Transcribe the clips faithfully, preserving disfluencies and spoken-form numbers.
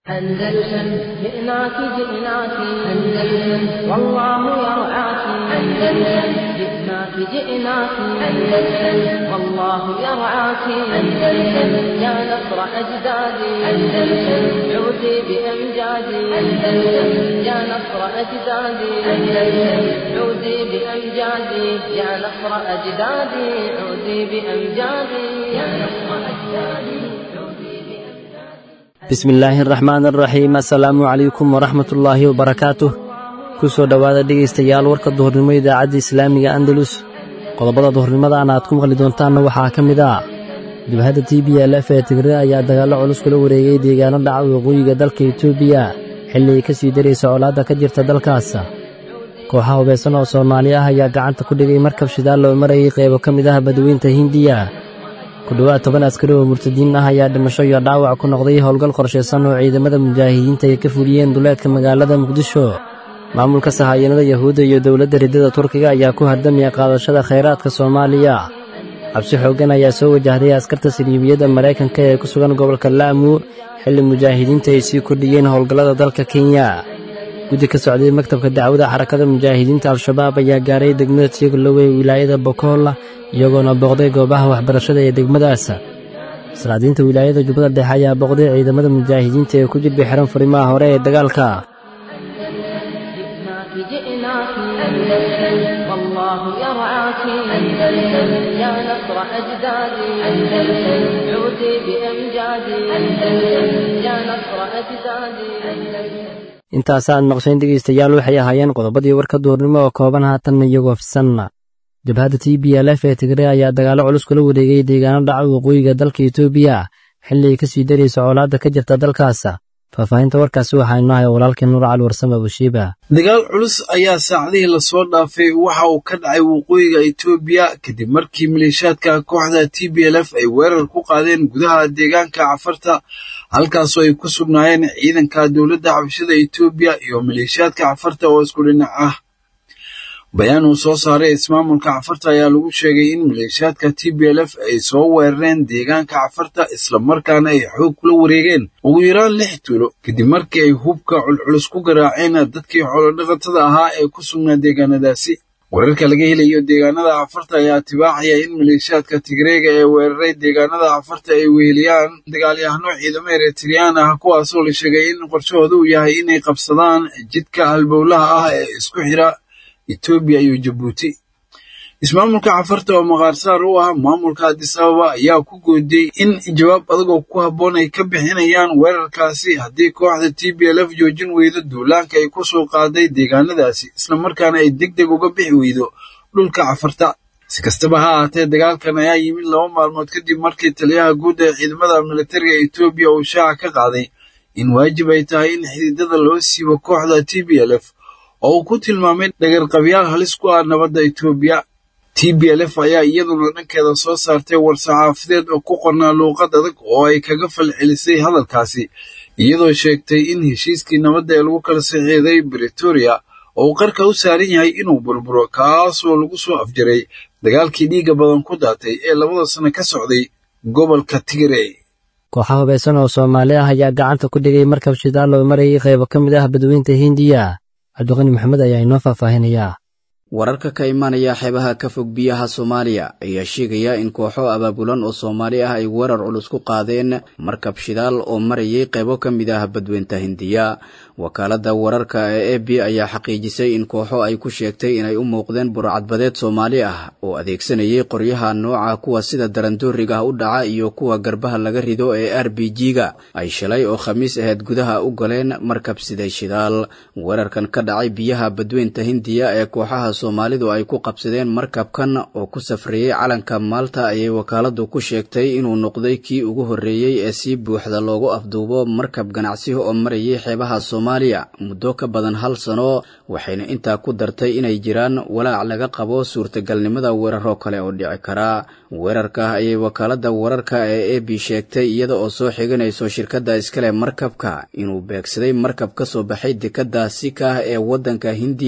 أندلسن جئناك جئناك أندلسن والله يرعاك أندلسن جئناك جئناك أندلسن والله يرعاك أندلسن يا نصر أجدادي أندلسن عودي بأمجادي أندلسن يا نصر أجدادي أندلسن عودي بأمجادي يا نصر أجدادي عودي بأمجادي يا نصر أجدادي bismi illaahi araxmaan araxiim assalaamu calaykum waraxmatullaahi wabarakaatuh ku soo dhowaada dhegaystayaal warka duhurnimo idaacadda islaamiga andalus qodobada duhurnimadaana aad ku maqli doontaanna waxaa ka mid ah jabhadda t b l f ee tigre ayaa dagaallo culus kula wareegay deegaano dhaca waqooyiga dalka etoobiya xilli ay ka sii daraysa colaadda ka jirta dalkaas kooxaha hubaysan oo soomaali ah ayaa gacanta ku dhigay markab shidaal loo marayay qaybo ka mid ah badweynta hindiya ku dhowaad toban askari oo murtadiin ah ayaa dhimasho iyo dhaawac ku noqday howlgal qorshaysan oo ciidamada mujaahidiinta ay ka fuliyeen duleedka magaalada muqdisho maamulka sahaayanada yahuudda iyo dowladda riddada turkiga ayaa ku hardamaya qaadashada khayraadka soomaaliya cabsi xooggan ayaa soo wajahday askarta saliibiyadda maraykanka ee ku sugan gobolka laamu xilli mujaahidiinta ay sii kordhiyeen howlgallada dalka kenya guddi ka socday maktabka dacwada xarakada mujaahidiinta al-shabaab ayaa gaaray degmada tiigalowe ee wilaayada bokool iyagoona booqday goobaha waxbarashada ee degmadaas salaadiinta wilaayada jubbada dhexe ayaa booqday ciidamada mujaahidiinta ee ku jilba xiran furimaha hore ee dagaalka intaasaad maqsheen dhegaystayaal waxay ahaayeen qodobadii warka duhurnimo oo kooban haatanna iyagoo fisan jabhadda t b l f ee tigre ayaa dagaallo culus kula wareegay deegaano dhaca waqooyiga dalka etoobiya xilli ay ka sii daraysa colaadda ka jirta dalkaas faahfaahinta warkaasi waxaa inoo haya walaalkii nuur cali warsame abushiiba dagaal culus ayaa saacadihii lasoo dhaafay waxa uu ka dhacay waqooyiga etoobiya kadib markii maleeshiyaadka kooxda t b l f ay weerar ku qaadeen gudaha deegaanka cafarta halkaasoo ay ku sugnaayeen ciidanka dowladda xabashada etoobiya iyo maleeshiyaadka cafarta oo isku dhinac ah bayaan uu soo saaray ismaamulka cafarta ayaa lagu sheegay in maleeshiyaadka t b l f ay soo weerareen deegaanka cafarta islamarkaana ay xoog kula wareegeen ugu yaraan lix tuulo kadib markii ay hubka culculus ku garaaceen dadkii xoolodhaqatada ahaa ee ku sugnaa deegaanadaasi wararka laga helayo deegaanada cafarta ayaa tibaaxaya in maleeshiyaadka tigreega ee weeraray deegaanada cafarta ay weheliyaan dagaalyahano ciidamo eritriyaan ah kuwaasoo la sheegay in qorshahooda uu yahay inay qabsadaan jidka halbowlaha ah ee isku xira etoobiya iyo jabuuti ismaamulka cafarta oo maqaarsaar u ah maamulka addis ababa ayaa ku goodiyey in jawaab adagoo ku habboon ay ka bixinayaan weerarkaasi haddii kooxda t b l f joojin weydo duulaanka ay ku soo qaaday deegaanadaasi islamarkaana ay deg deg uga bixi weydo dhulka cafarta si kastaba ha ahaatee dagaalkan ayaa yimid laba maalmood kadib markii taliyaha guud ee ciidamada militariga etoobiya uu shaaca ka qaaday in waajib ay tahay in xididada loo siibo kooxda t b l f oo uu ku tilmaamay dhagarqabyaal halis ku ah nabadda etoobiya t b l f ayaa iyaduna dhankeeda soo saartay war-saxaafadeed oo ku qornaa luuqad adag oo ay kaga falcelisay hadalkaasi iyadoo sheegtay in heshiiskii nabadda ee lagu kala saxiixday bretoria oo uu qarka u saaran yahay inuu burburo kaasoo lagu soo afjaray dagaalkii dhiigga badan ku daatay ee labada sano ka socday gobolka tigray kooxaha hubaysan oo soomaali ah ayaa gacanta ku dhigay markab shidaal loo marayay qaybo ka mid ah badweynta hindiya cabdiqani maxamed ayaa inoo faahfaahinayaa wararka ka imaanaya xeebaha ka fog biyaha soomaaliya ayaa sheegaya in kooxo abaabulan oo soomaali ah ay weerar culus ku qaadeen markab shidaal oo marayay qaybo ka mid ah badweynta hindiya wakaaladda wararka ee e b ayaa xaqiijisay in kooxo ay ku sheegtay inay u muuqdeen burcadbadeed soomaali ah oo adeegsanayay qoryaha nooca kuwa sida darandooriga u dhaca iyo kuwa garbaha laga rido ee r b g-ga ay shalay oo khamiis ahayd gudaha u galeen markab siday shidaal weerarkan ka dhacay biyaha badweynta hindiya ee kooxaha soomaalidu ay ku qabsadeen markabkan oo ku safrayay calanka maalta ayay wakaaladu ku sheegtay inuu noqday kii ugu horreeyey ee si buuxda loogu afduubo markab ganacsi oo marayay xeebaha soomaaliya muddo ka badan hal sano waxayna intaa ku dartay inay jiraan walaac laga qabo suurtagalnimada weeraro kale oo dhici kara weerarka ayay wakaalada wararka ee e b sheegtay iyada oo soo xiganayso shirkadda iskale markabka inuu beegsaday markab ka soo baxay dekadda sika ee waddanka hindiya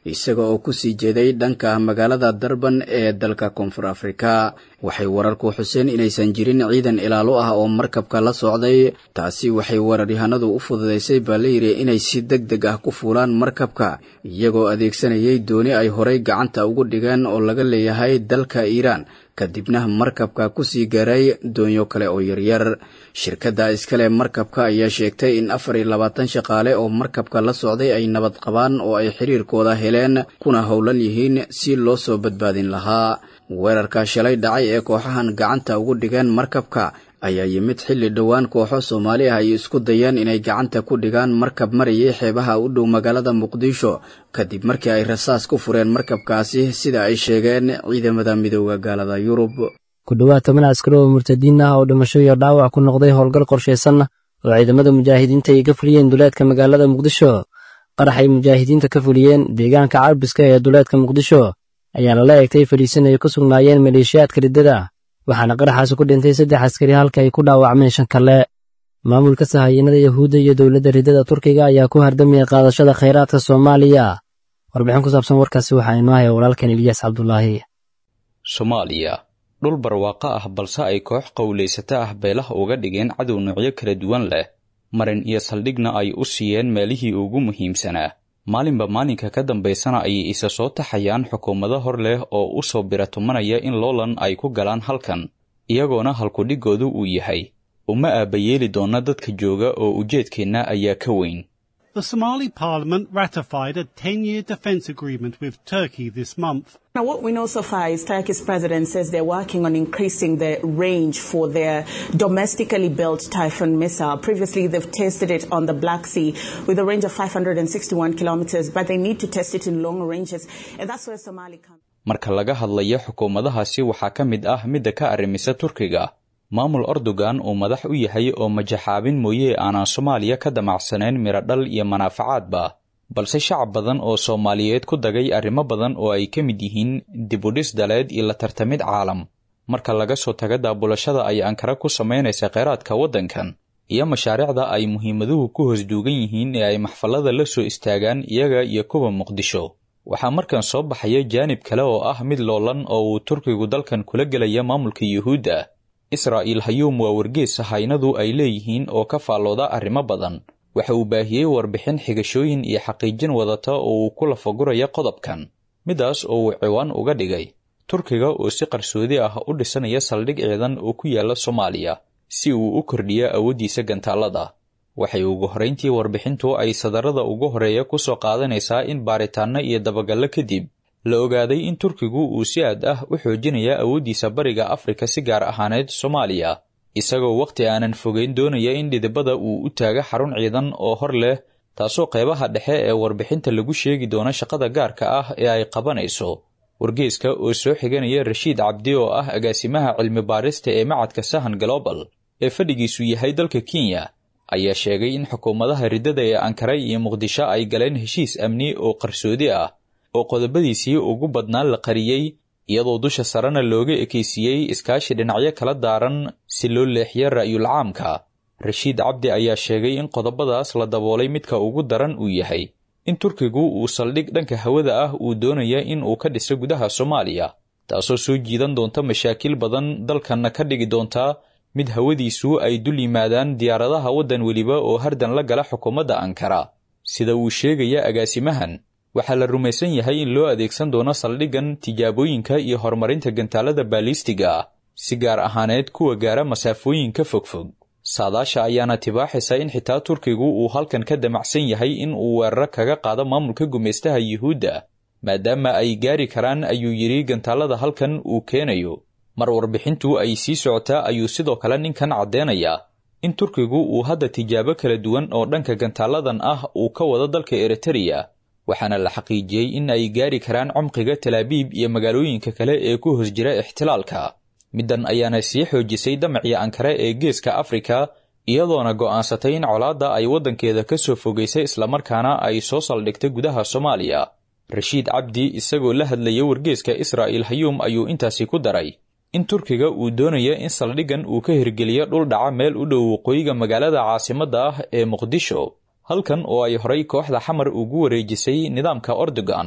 isaga oo ku sii jeeday dhanka magaalada Durban ee dalka Koonfur Afrika. waxay wararku xuseen inaysan jirin ciidan ilaalo ah oo markabka la socday. taasi waxay weeraryahanadu u fududeysay Balayri inay si degdeg ah ku fuulaan markabka iyagoo adeegsanayay dooni ay horay gacanta ugu dhigeen oo laga leeyahay dalka Iiraan, kadibna markabka ku sii gaaray doonyo kale oo yaryar. shirkadda iskale markabka ayaa sheegtay in afar iyo labaatan shaqaale oo markabka la socday ay nabad qabaan oo ay xiriirkooda heleen kuna howlan yihiin si loo soo badbaadin lahaa. weerarka shalay dhacay ee kooxahan gacanta ugu dhigeen markabka ayaa yimid xilli dhowaan kooxo Soomaali ah ay isku dayeen inay gacanta ku dhigaan markab marayay xeebaha u dhow magaalada Muqdisho kadib markii ay rasaas ku fureen markabkaasi sida ay sheegeen ciidamada midowga gaalada Yurub. ku dhawaad toban askari oo murtadiin ah oo dhimasho iyo dhaawac ku noqday howlgal qorsheysan oo ciidamada mujaahidiinta ay ka fuliyeen duleedka magaalada Muqdisho. qarax ay mujaahidiinta ka fuliyeen deegaanka Carbiska ee duleedka Muqdisho ayaana la eegtay fariisin ay ku sugnaayeen maleeshiyaadka riddada, waxaana qaraxaasi ku dhintay saddex askari halka ay ku dhaawacmeen shan kale. maamulka sahayanada Yahuudda iyo dowladda riddada Turkiga ayaa ku hardamaya qaadashada kheyraadka Soomaaliya. warbixin ku saabsan warkaasi waxaa inoo haya walaalkan Ilyas Cabdullaahi. Soomaaliya dhul barwaaqo ah balse ay koox qowleysata ah beelaha uga dhigeen cadow noocyo kala duwan leh, marin iyo saldhigna ay u siiyeen meelihii ugu muhiimsanaa. maalinba maalinka ka dambaysana ayay isa soo taxayaan xukuumado hor leh oo u soo biratumanaya in loolan ay ku galaan halkan, iyagoona halkudhigoodu uu yahay uma aabayeeli doona dadka jooga oo ujeedkeenna ayaa ka weyn. The Somali parliament ratified a ten-year defense agreement with Turkey this month. Now, what we know so far is Turkey's president says they're working on increasing the range for their domestically built Typhoon missile. Previously, they've tested it on the Black Sea with a range of five hundred sixty-one kilometers, but they need to test it in long ranges, and that's where Somali comes. Marka laga hadlayo xukuumadahaasi waxaa ka mid ah midda ka arrimisa Turkiga. maamul Erdogan uu madax u yahay oo majaxaabin mooye aanan Soomaaliya ka damacsanayn miradhal iyo manaafacaadba, balse shacab badan oo Soomaaliyeed ku dagay arrimo badan oo ay ka mid yihiin dibudhis daleed iyo la tartamid caalam. marka laga soo taga daabulashada ay Ankara ku samaynaysa kheyraadka waddankan iyo mashaariicda ay muhiimaduhu ku hoos duugan yihiin ee ay maxfalada la soo istaagaan iyaga iyo kuwa Muqdisho, waxaa markan soo baxaya jaanib kale oo ah mid loolan oo uu Turkigu dalkan kula gelaya maamulka Yuhuudda. Israa'iil Hayuum waa wargeys sahaynadu ay leeyihiin oo ka faallooda arrimo badan. waxa uu baahiyey warbixin xigashooyin iyo xaqiijin wadata oo uu ku lafaguraya qodobkan, midaas oo uu ciwaan uga dhigay Turkiga oo si qarsoodi ah u dhisanaya saldhig ciidan oo ku yaala Soomaaliya si uu u kordhiyo awoodiisa gantaalada. waxay ugu horeyntii warbixintu ay sadarada ugu horeeya ku soo qaadanaysaa in baaritaanno iyo dabagallo kadib la ogaaday in Turkigu uu si aad ah u xoojinaya awoodiisa bariga Afrika si gaar ahaaneed Soomaaliya, isagoo waqti aanan fogeyn doonaya in dhidibada uu u taaga xarun ciidan oo hor leh, taasoo qaybaha dhexe ee warbixinta lagu sheegi doono shaqada gaarka ah ee ay qabanayso. wargeyska oo soo xiganaya Rashiid Cabdi oo ah agaasimaha cilmi baarista ee macadka Sahan Global ee fadhigiisu yahay dalka Kenya ayaa sheegay in xukuumadaha riddada ee Ankara iyo Muqdisho ay galeen heshiis amni oo qarsoodi ah oo qodobadiisii ugu badnaa la qariyay, iyadoo dusha sarena looga ekeysiyey iskaashi dhinacyo kala daaran si loo leexiyo ra'yul caamka. Rashiid Cabdi ayaa sheegay in qodobadaas la daboolay midka ugu daran uu yahay in Turkigu uu saldhig dhanka hawada ah uu doonaya in uu ka dhiso gudaha Soomaaliya, taasoo soo jiidan doonta mashaakil badan dalkanna ka dhigi doonta mid hawadiisu ay dul yimaadaan diyaaradaha waddan weliba oo hardan la gala xukuumadda Ankara. sida uu sheegaya agaasimahan, waxaa la rumaysan yahay in loo adeegsan doono saldhigan tijaabooyinka iyo horumarinta gantaalada baalistiga ah, si gaar ahaaneed kuwa gaara masaafooyinka fogfog. saadaasha ayaana tibaaxaysa in xitaa Turkigu uu halkan ka damacsan yahay in uu weeraro kaga qaado maamulka gumeystaha Yuhuudda, maadaama ay gaari karaan ayuu yidhi gantaalada halkan uu keenayo. mar warbixintu ay sii socotaa ayuu sidoo kale ninkan caddeenayaa in Turkigu uu hadda tijaabo kala duwan oo dhanka gantaaladan ah uu ka wado dalka Eritrea, waxaana la xaqiijiyey in ay gaari karaan cumqiga Tel Aviv iyo magaalooyinka kale ee ku hoos jira ixtilaalka. middan ayaana sii xoojisay damacii Ankara ee geeska Afrika, iyadoona go'aansatay in colaadda ay waddankeeda ka soo fogeysay islamarkaana ay soo saldhigtay gudaha Soomaaliya. Rashiid Cabdi isagoo la hadlaya wargeyska Israa'iil Hayuum ayuu intaasi ku daray in Turkiga uu doonaya in saldhigan uu ka hirgeliyo dhul dhaca meel u dhow waqooyiga magaalada caasimadda ah ee Muqdisho, halkan oo ay horay kooxda xamar ugu wareejisay nidaamka Erdogan.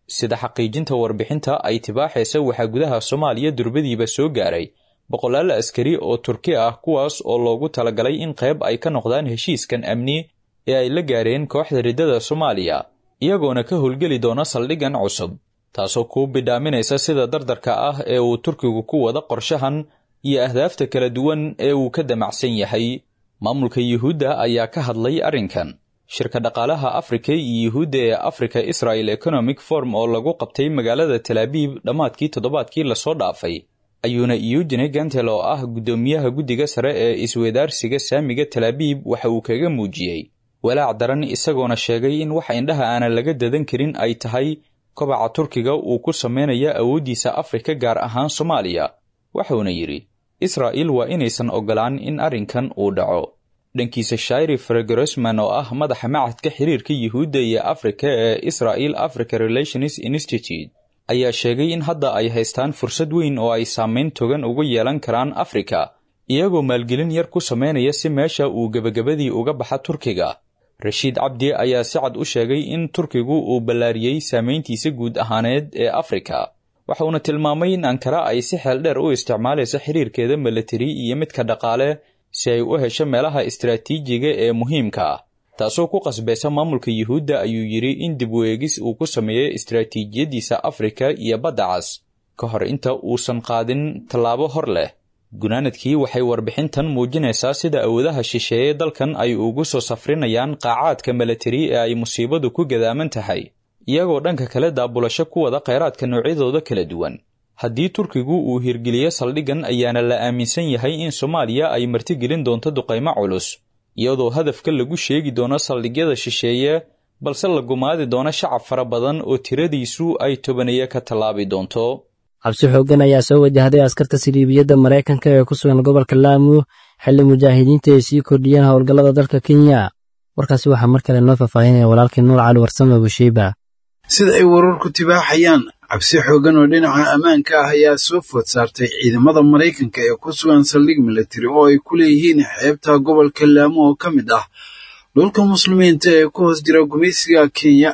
sida xaqiijinta warbixinta ay tibaaxaysa waxaa gudaha Soomaaliya durbadiiba soo gaaray boqolaal askari oo Turki ah kuwaas oo loogu talagalay in qayb ay ka noqdaan heshiiskan amni ee ay la gaareen kooxda ridada Soomaaliya iyagoona ka howlgeli doona saldhigan cusub taasoo ku bidhaaminaysa sida dardarka ah ee uu Turkigu ku wada qorshahan iyo ahdaafta kala duwan ee uu ka damacsan yahay maamulka Yuhuudda ayaa ka hadlay arrinkan shirka dhaqaalaha Afrika iyo Yuhuudda ee Africa Israel Economic Forum oo lagu qabtay magaalada Tel Aviv dhamaadkii toddobaadkii la soo dhaafay ayuuna Eugene Gantel oo ah gudoomiyaha guddiga sare ee isweydaarsiga saamiga Tel Aviv waxa uu kaga muujiyay walaac daran isagoona sheegay in wax indhaha aan laga dadan karin ay tahay kobaca Turkiga uu ku sameeyo awoodiisa Afrika gaar ahaan Soomaaliya waxauna yiri Israel waa inaysan ogolaan in arrinkan uu dhaco dhankiisa Shairi Fergrosman oo ah madaxa macadka xiriirka Yuhuudda iyo Afrika ee Israel Africa Relations Institute ayaa sheegay in hadda ay haystaan fursad weyn oo ay saameyn togan ugu yeelan karaan Afrika iyagoo maalgelin yar ku sameynaya si meesha uu gabagabadii uga baxa Turkiga Rashid Abdi ayaa si cad u sheegay in Turkigu uu ballaariyay saameyntiisa guud ahaaneed ee Afrika waxaana tilmaamay in Ankara ay si xeel dheer u isticmaalayso xiriirkeeda military iyo midka dhaqaale si ay u hesho meelaha istiraatiijiga ee muhiimka ah taasoo ku qasbaysa maamulka Yuhuudda ayuu yiri in dib u eegis uu ku sameeyo istiraatiijiyadiisa Afrika iyo Badda Cas ka hor inta uusan qaadin tallaabo hor leh gunaanadkii waxay warbixintan muujinaysaa sida awoodaha shisheeye dalkan ay ugu soo safrinayaan qaacaadka military ee ay musiibadu ku gadaaman tahay iyagoo dhanka kale daabulasho ku wada kheyraadka noocyadooda kala duwan haddii Turkigu uu hirgeliyo saldhigan ayaana la aaminsan yahay in Soomaaliya ay martigelin doonto duqeymo culus iyadoo hadafka lagu sheegi doono saldhigyada shisheeye balse la gumaadi doono shacab fara badan oo tiradiisu ay tobaneeyo ka talaabi doonto cabsi xooggan ayaa soo wajahday askarta siliibiyadda Mareykanka ee ku sugan gobolka Lamu xilli mujaahidiinta ay sii kordhiyeen howlgallada dalka Kenya warkaasi waxaa mar kale noo faahfaahinaya walaalkii Nuur Cali Warsame Bushiiba sida ay wararku tibaaxayaan cabsi xooggan oo dhinaca ammaanka ah ayaa soo food saartay ciidamada Mareykanka ee ku sugan saldhig military oo ay ku leeyihiin xeebta gobolka Lamu oo ka mid ah dhulka muslimiinta ee ku hoos jira gumeysiga Kenya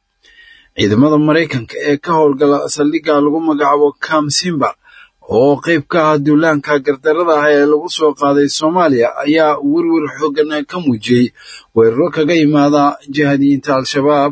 ciidamada Mareykanka ee ka howlgala saldhigga lagu magacaabo Camp Simba oo qayb ka ah duulaanka gardarada ah ee lagu soo qaaday Soomaaliya ayaa warwar xooggan ka muujiyay weeraro kaga yimaada jihadiyiinta Al-Shabaab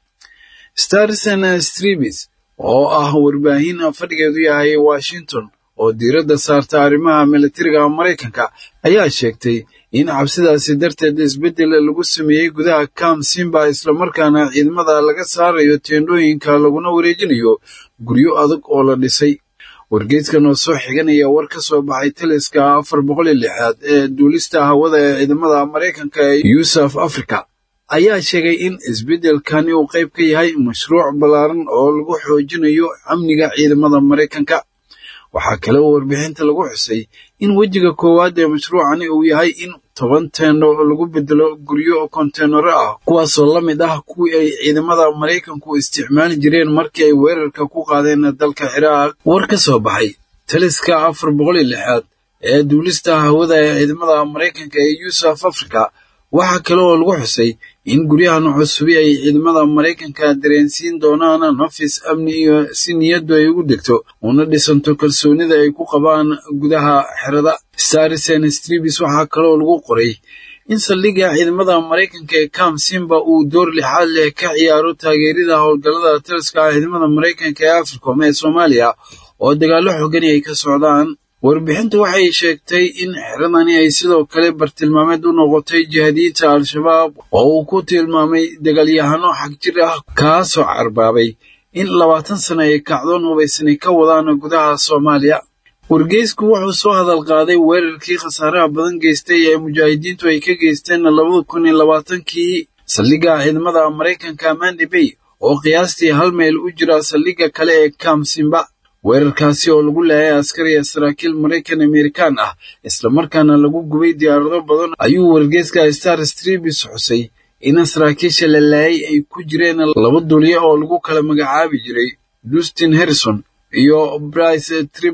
Stars and Stribes oo ah warbaahin fadhigeedu yahay Washington oo diiradda saarta arrimaha militariga Mareykanka ayaa sheegtay in cabsidaasi darteed isbeddel lagu sameeyay gudaha Camp Simba isla markaana ciidamada laga saarayo teendooyinka laguna wareejinayo guryo adag oo la dhisay wargeyskan oo soo xiganaya war ka soo baxay taliska afar boqol iyo lix ee duulista hawada ee ciidamada Mareykanka ee South Africa ayaa sheegay in isbeddelkani uu qayb ka yahay mashruuc ballaaran oo lagu xoojinayo amniga ciidamada Mareykanka waxaa kale oo warbixinta lagu xusay in wejiga koowaad ee mashruucani uu yahay in toban teendo lagu bedelo guryo konteynaro ah kuwaasoo la mid ah kuwii ay ciidamada Mareykanku isticmaali jireen markii ay weerarka ku qaadeen dalka Ciraaq war ka soo baxay taliska afar boqol iyo lix ee duulista hawada ee ciidamada Mareykanka ee South Africa waxaa kale oo lagu xusay in guryahan cusub ay ciidamada Mareykanka dareensiin doonaan nafis amni iyo si niyadu ay ugu degto una dhisanto kalsoonida ay ku qabaan gudaha xerada Stars and Stribes waxaa kale oo lagu qoray in saldhigga ciidamada Mareykanka ee Camp Simba uu door lixaad leh ka ciyaaro taageerida howlgallada taliska ciidamada Mareykanka ee Afrika ee Soomaaliya oo dagaallo xooggan ay ka socdaan warbixintu waxay sheegtay in xeradani ay sidoo kale bartilmaameed u noqotay jihadiyiinta Al-Shabaab oo uu ku tilmaamay dagaalyahano xag jir ah kaasoo carbaabay in labaatan sano ay kacdoon hubaysan ka wadaan gudaha Soomaaliya wargeysku wuxuu soo hadal qaaday weerarkii khasaaraha badan geystay ee mujaahidiintu ay ka geysteen labada kun iyo labaatankii saldhigga ciidamada Mareykanka Mandi Bay oo qiyaastii hal meel u jira saldhigga kale ee Camp Simba weerarkaasi oo lagu leeyahay askari iyo saraakiil Mareykan Amerikaan ah isla markaana lagu gubay diyaarado badan ayuu wargeyska Star Stribes xusay in saraakiisha la leeyay ay ku jireen laba duuliye oo lagu kala magacaabi jiray Dustin Harrison iyo Bryce Triblet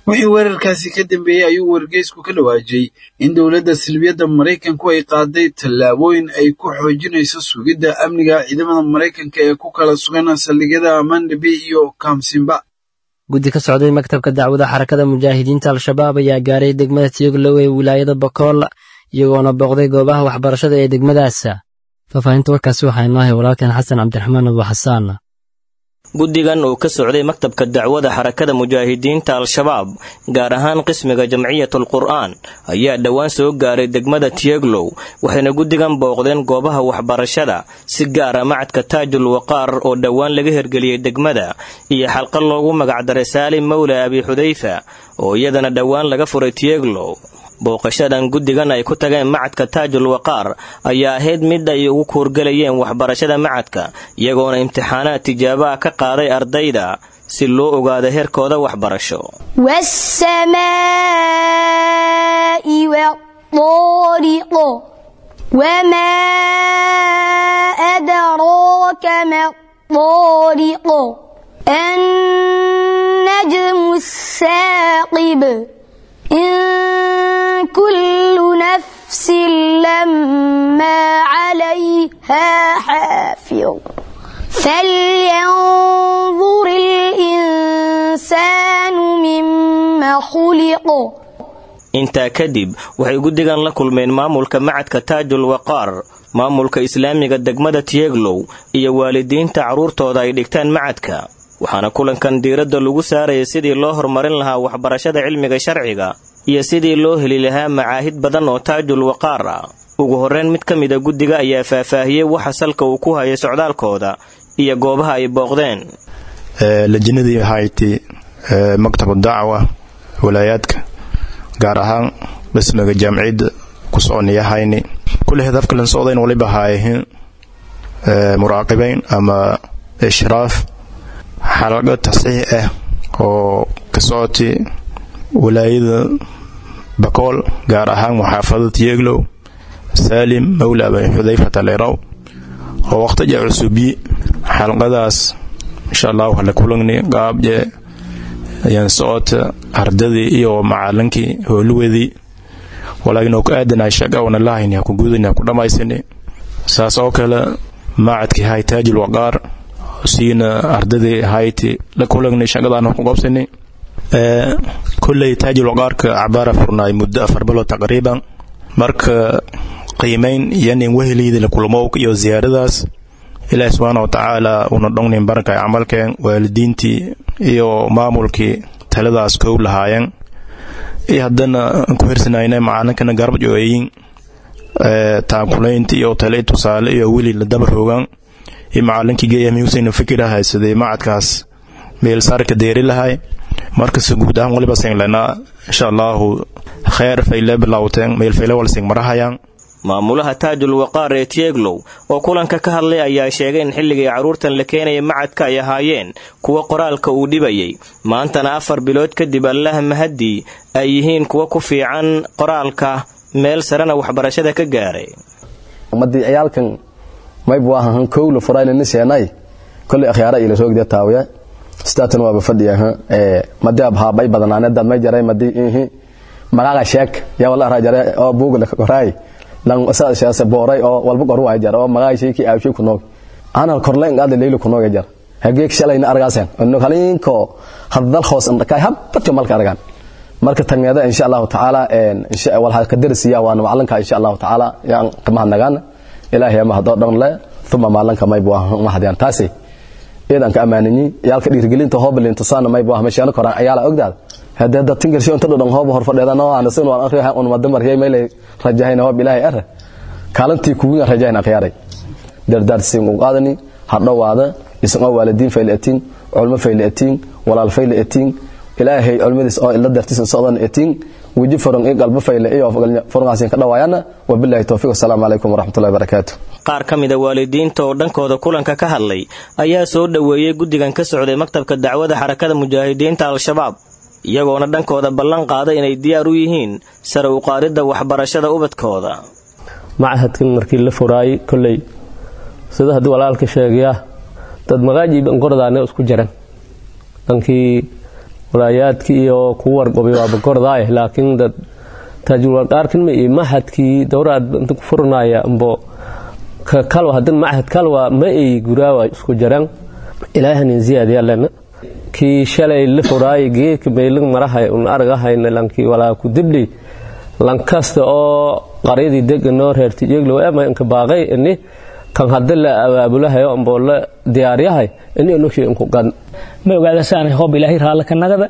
wixii weerarkaasi ka dambeeyey ayuu wargeysku ka dhawaajiyey in dowladda silbiyadda maraykanku ay qaaday tallaabooyin ay ku xoojinayso sugidda amniga ciidamada maraykanka ee ku kala sugan saldhigyada mandhabe iyo kaamsimba. guddi ka socday maktabka dacwada xarakada mujaahidiinta al-shabaab ayaa gaaray degmada tiyoglow ee wilaayada bokool iyagoona booqday goobaha waxbarashada ee degmadaas. faafahinta warkaasi waxaa inoo hay walaalkan xasan cabdiraxmaan abu xasaan. guddigan oo ka socday maktabka dacwada xarakada mujaahidiinta al-shabaab gaar ahaan qismiga jamciyatul qur'aan ayaa dhowaan soo gaaray degmada tiyoglow waxayna guddigan booqdeen goobaha waxbarashada si gaara macadka taajul waqaar oo dhowaan laga hirgeliyey degmada iyo xalqa loogu magacdaray saalim mawla abi xudayfa oo iyadana dhowaan laga furay tiyoglow. booqashadan guddigan ay ku tageen macadka taajul waqaar ayaa ahayd mid ay ugu kuurgalayeen waxbarashada macadka iyagoona imtixaanaad tijaabo ah ka qaaday ardayda si loo ogaado heerkooda waxbarasho. was-samaa'i wat-taariq wamaa adraaka mat-taariq an-najmu as-saaqib إن كل نفس لما عليها حافظ فلينظر الإنسان مما خلق. intaa kadib waxay guddigan la kulmeen maamulka macadka taajul waqaar, maamulka islaamiga degmada tiyoglow iyo waalidiinta carruurtooda ay dhigtaan macadka. waxaana kulankan diiradda lagu saarayay sidii loo horumarin lahaa waxbarashada cilmiga sharciga iyo sidii loo heli lahaa macaahid badan oo taajul waqaar ah. ugu horreyn mid ka mida guddiga ayaa faahfaahiyey waxa salka uu ku hayay socdaalkooda iyo goobaha ay booqdeen. lajinadii hayti maktabka dacwa walaayaadka gaar ahaan qismiga jaamacadda ku soconayahayni kulli hadafka lan socdayn waliba haayeen muraaqibayn ama ishraaf xalaqo tasxiix ah oo ka socotay walaayada bakool gaar ahaan muxaafadada tiyoglow saalim mawla abi xudayfa taleerow oo waqtiga cusubi xalqadaas insha Allah wala kulanni qaabje ayaan socota ardadii iyo macallinkii howlweedii walaagina ku aadanay shaqo wana lahayn ku gudana ku dhamaysanay saas oo kale macadkii hay taajul waqaar siina ardadii hayti la kulanni shaqadaan ku qabsanay ee kulay taajul waqaarka abaara furnay muddo afar bilo taqriiban marka qiimeyn yani weheliyada la kulmo iyo ziyaaradaas ilaahay subhanahu wa ta'ala una dhongnin baraka amalkeen waalidiintii iyo maamulkii taladaas koob lahaayeen iyo haddana ku hirsanayna macalinkana garab jooyin ee taakulayntii iyo talay tusaale iyo wili la daba roogan iyo macalinkii geeyay Hussein fikiraha sidee macadkaas meel sarka deeri lahay markas guud ahaan waliba seen lana insha Allah khair fayle bilawteen meel fayle wal seen marahayaan. maamulaha taajul waqaar ee tiyoglow oo kulanka ka hadlay ayaa sheegay in xilligii carruurtan la keenayay macadka ay ahaayeen kuwa qoraalka uu dhibayay maantana afar bilood kadib Allah mahadi ay yihiin kuwa ku fiican qoraalka meel sarana waxbarashada ka gaaray. umadii ciyaalkan mayb waahan kowlo faraynayna seenay kulli akhyaara ila roogda taawiya staatan waa fadhiyaha ee madab haabay badanaanada may jaray madii ihi magaca sheek ya wala raajare oo buugla ka qoray lan asaas siyaasa booray oo walba qoru ay jar oo magaca sheeki ay ku noog ana korleen qaad leeylo ku noog jar hageek shalayna argaasan inuu kaliinko hadal hoos indhakay habta malka argan marka taniyada insha Allah taala een insha Allah ka darsiya waana macalinka insha Allah taala yaan qamaha nagaan ilaahay ma hado dhan la thumma macalinka may buu ma hadiyaan taasi idan ka amaanini yaalka dhiirgelinta hoobalinta saana may buu ahmashaana koraan ayaala ogdaad hada dad tingarsho inta dhan hoob hor fadheedana oo aan san waan akhriyaa on madamar hay meelay rajayna hoob ilaahay ar kaalantii kugu rajayna akhyaaray dardar siin u qaadani hadhawaada isma waalidiin faylatiin culmo faylatiin walaal faylatiin ilaahay culmadiis oo ila dartiisa soodan etiin wiji furan ee qalba fayle iyo furnaaseen ka dhawaayana wabillahi tawfiiq assalamu alaykum warahmatullahi wabarakatuh. qaar kamida waalidiinta oo dhankooda kulanka ka hadlay ayaa soo dhaweeyay guddigan ka socday maktabka dacwada xarakada mujaahidiinta al-shabaab iyagoona dhankooda ballan qaaday inay diyaar u yihiin sare u qaadida waxbarashada ubadkooda. macahadkan markii la furay kulay sida hadii walaalka sheegaya dad magaajiib an qordaana isku jiran dhankii walaayaadkii iyo ku warqabay waa bakordaay laakiin dad tajruba qaarkin ma mahadkii dowrad inta ku furnaya ambo ka kalwa hadan mahad kalwa ma ay guraawa isku jaran ilaahan ziyaadiya lana ki shalay la furay geek meelin marahay un argahayna lankii walaa ku dibli lankasta oo qareedii deganoo reerti iyagoo ama inka baaqay inni kan hadda la abaabulahayo ambo la diyaariyahay inni inu sheeyin ku qan ma ogaada saanay hoob ilaahay raala ka nagada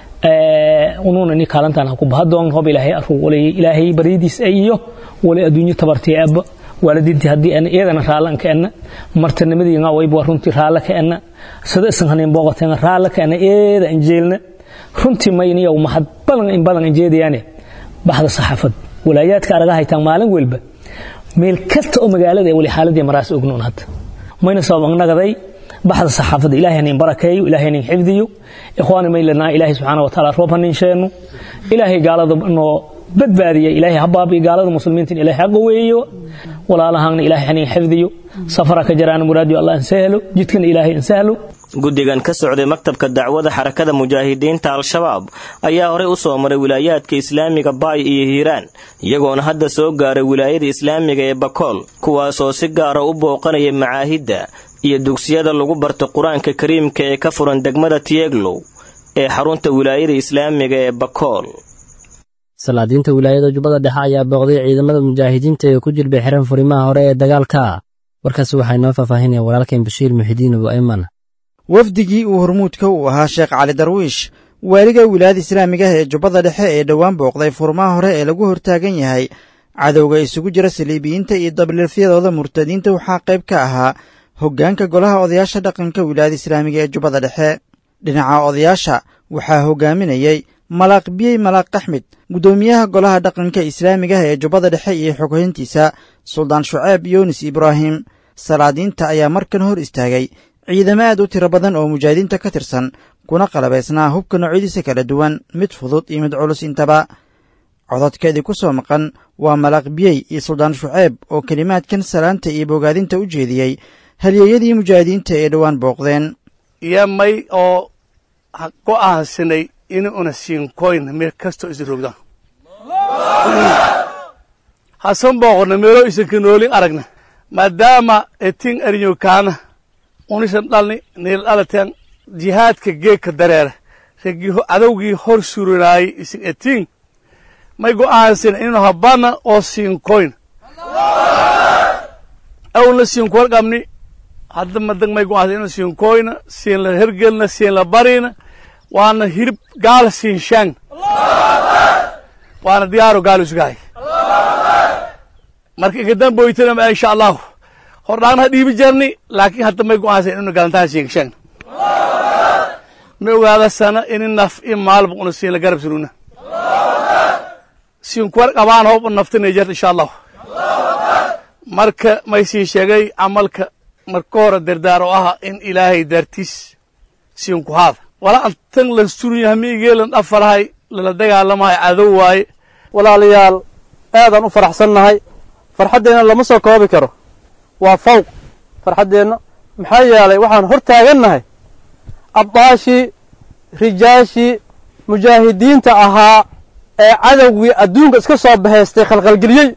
ee unuuna ni kaalantan ku bahdoon hoob ilaahay aru walay ilaahay bariidis ayo walay adduunyo tabartii ab waladintii hadii aan iyadana raalan ka ana martanimadii nga way boo runtii raala ka ana sida isan haneen booqateen raala ka ana eeda injeelna runtii mayniyo mahad badan in badan injeediyane baxda saxaafad walaayaadka aragaha haytaan maalin walba meel kasta oo magaalada wali xaaladii maraas ognoon hadda mayna sabab nagaday baxda saxaafada ilaahay in barakeeyo ilaahay in xifdiyo ikhwaani maylana ilaahay subhanahu wa ta'ala roobanin sheeno ilaahay gaalada noo badbaadiya ilaahay habaabi gaalada muslimiinta ilaahay xaqweeyo walaalahan ilaahay in xifdiyo safara ka jaraan muraadiyo allah sahlo jidkan ilaahay sahlo guddigan ka socday maktabka dacwada xarakada mujaahidiinta al-shabaab ayaa hore u soo maray wilaayaadka islaamiga Baay iyo Hiiraan iyagoona hadda soo gaaray wilaayada islaamiga ee Bakool kuwaas oo si gaar ah u booqanaya macaahidda iyo dugsiyada lagu barto quraanka kariimka ee ka furan degmada Tieglow ee xarunta wilaayada islaamiga ee Bakool. salaadiinta wilaayada Jubbada Dhexe ayaa booqday ciidamada mujaahidiinta ee ku jilbay xiran furimaha hore ee dagaalka warkaas waxay noo faafahinayaan walaalkeen Bashiir Muxidiin oo Ayman. wafdigii uu hormuudka u ahaa Sheekh Cali Darwiish waaliga wilaayada islaamiga ee Jubbada Dhexe ee dhawaan booqday furmaha hore ee lagu hortaagan yahay cadowga isugu jira saliibiyiinta iyo dablilfyadooda murtadiinta waxaa qayb ka ahaa hoggaanka golaha odayaasha dhaqanka wilaayada islaamiga ee Jubbada Dhexe dhinaca odayaasha waxaa hogaaminayay Malaaq Biyey Malaaq Axmed gudoomiyaha golaha dhaqanka islaamiga ee Jubbada Dhexe iyo xoghayntiisa Suldaan Shucayb Yunis Ibrahim salaadiinta ayaa markan hor istaagay ciidamo aad u tiro badan oo mujaahidiinta ka tirsan kuna qalabaysnaa hubka noocyadiisa kala duwan mid fudud iyo mid culus intaba codadkeedii ku soo maqan waa Malaaq Biyey iyo Suldaan Shucayb oo kalimaadkan salaanta iyo bogaadinta u jeediyey halyeeyadii mujaahidiinta ee dhawaan booqdeen iyo may oo ku aansanay in una siin coin meel kasto isroogda hasan booqna meelo isanka noolin aragna maadaama etin ariyo kaana unisan dhalni neel alateen jihaadka geeka dareera ragii adawgii hor surinaay isin etin may go'aansan inuu habana oo siin coin aw la siin koor qabni hadda madag may go'aansan inuu siin coin siin la hergelna siin la barina waana hirib gaal siin shan waana diyaaro gaal usgaay marka iga damboytana insha Allah hordaan ha dhiibi jarni laakiin hadda may go'aansan inuu galantaa siin shan ma ogaada sana in naf in maalba uu siin la garab suruna siin koor qabaan hoob naftina jeer insha Allah marka may sii sheegay amalka marka hore dardaaro ah in ilaahay dartiis siin ku haad wala antan la suriyo hamigeelan afarahay la dagaalamahay cadow waay walaalayaal aadan u faraxsannahay farxadeena lama soo koobi karo waa fawq farxadeena maxaa yeelay waxaan hor taagannahay abaashi rijaashi mujaahidiinta ahaa ee cadowgii adduunka iska soo bahaystay khalqalgeliyey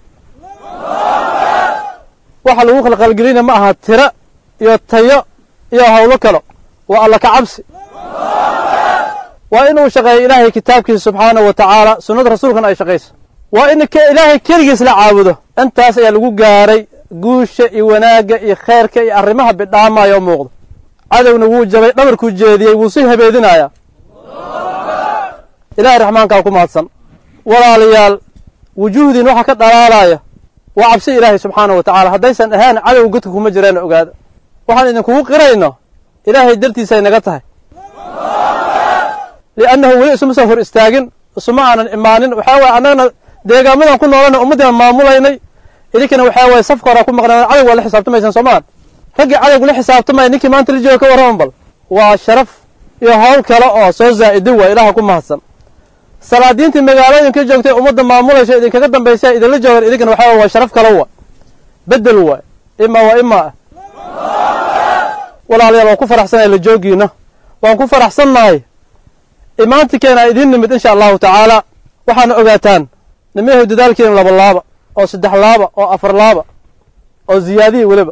waxa lagu khalqalgeliyna ma aha tira iyo tayo iyo hawlo kale waa alla ka cabsi waa inuu shaqeeyo ilaahay kitaabkiisa subxaanahu wa tacaala sunnada rasuulkana ay shaqayso waa in ilaahay keligiis la caabudo intaas ayaa lagu gaaray guusha iyo wanaagga iyo khayrka iyo arrimaha bidhaamaya oo muuqdo cadowna wuu jabay dhabarkuu jeediyey wuu si habeedinayaa ilaahay raxmaankaa ku mahadsan walaalayaal wujuuhdiin waxa ka dhalaalaya waa cabsi ilaahay subxaanahu wa tacaala haddaysan ahaan cadow godka kuma jireen ogaada waxaan idinkugu qirayno ilaahay dartiisay naga tahay li'annahu weli isuma soo hor istaagin isuma aanan imaanin waxaa waye annagana deegaamadan ku noolana ummaddan maamulaynay idinkana waxaa waye safka horaa ku maqnaan cadow waa la xisaabtamaysaan soomaan raggii cadowgu la xisaabtamaya ninkii maanta la jooga ka warraman bal waa sharaf iyo hawl kale oo soo zaa'idin waay ilaaha ku mahadsan salaadiintii magaalooyinka joogtay ummadda maamulaysa idinkaga dambaysa idinla joogan idinkana waxaa waye waa sharaf kale waay bedel waay ima waa ima ah walaalayaal waan ku faraxsanahay la joogiina waan ku faraxsannahay imaantinkeena idiin nimid insha allahu tacaala waxaana ogaataan nimayahu dadaalkeena laba laaba oo saddex laaba oo afar laaba oo ziyaadiya weliba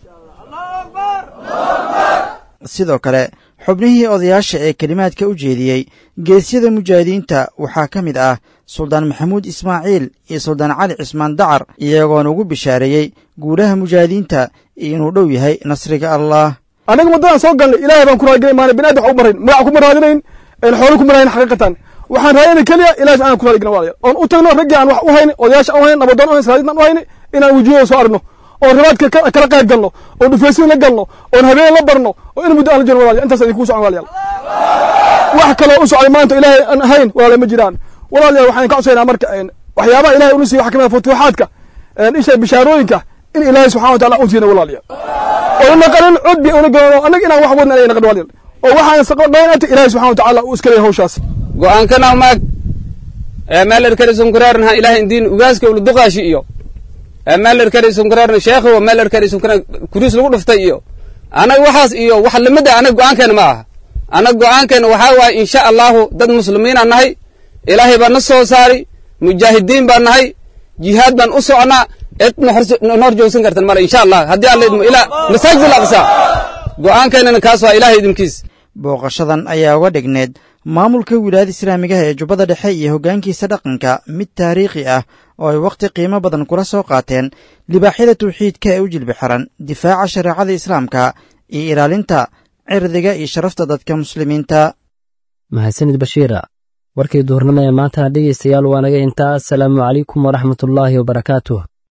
sidoo kale xubnihii odayaasha ee kelimaadka u jeediyey geesyada mujaahidiinta waxaa ka mid ah suldaan maxamuud ismaaciil iyo suldaan cali cismaan dacar iyagoona ugu bishaareeyey guulaha mujaahidiinta iyo inuu dhow yahay nasriga allah anaga waddadaan soo galnay ilaahay baan ku raadinay maana binaadam wax u marayn magac kuma raadinayn een xoolo kuma raadinayn xaqiiqatan waxaan raadinay keliya ilaahay aan ku raadinay walaalayaal oon u tagno raggii aan wax u haynin odayaasha u haynin nabadoon u haynin salaadiin u haynin inaan wujiyada soo aragno oo rabaadka kala qayb galno oo dhufaysiin la galno oo habeen la barno oo in muddo aan la jiro walaalayaal intaas idinku socon walaalayaal wax kale oo u socday maanta ilaahay aan ahayn walaalayaal ma jiraan walaalayaal waxaan ka codsaynaa marka waxyaabaha ilaahay uu siiyay waxa kamid ah futuuxaadka een isha bishaarooyinka in ilaahay subxaanahu wa ta'aala uu siiyay walaalayaal oo naqalin cudbi oo naqalin anaga inaan wax wadna inay naqal walaalayaal oo waxaan saqoonayna ilaahay subxaanahu wa ta'aala uu iska leeyahay hawshaas go'aankana maag ee meel erkarisan kuraarna ilaahay diin ugaaska uu duqaashi iyo meel erkarisan kuraarna sheekhu oo meel erkarisan kuraarna kuris lagu dhuftay iyo anaga waxaas iyo wax lamada anaga go'aankeena ma aha anaga go'aankeena waxa waay insha Allah dad muslimiin aan nahay ilaahay baa na soo saari mujaahidiin baan nahay jihaad baan u soconaa eed noor joogsan kartan mar insha Allah haddii alla idmo ila masaajid al-aqsa go'aankeena kaas waa ilaahay idinkiis booqashadan ayaa uga dhigneed maamulka wilaayada islaamiga ee jubbada dhexe iyo hoggaankiisa dhaqanka mid taariikhi ah oo ay wakhti qiimo badan kula soo qaateen libaaxyada tawxiidka ee u jilbi xiran difaaca shareecada islaamka iyo ilaalinta cirdiga iyo sharafta dadka muslimiinta mahadsanid bashiira warkii duhurnimo ee maanta dhegaystayaal waa naga intaa asalaamu calaykum waraxmatullaahi wabarakaatuh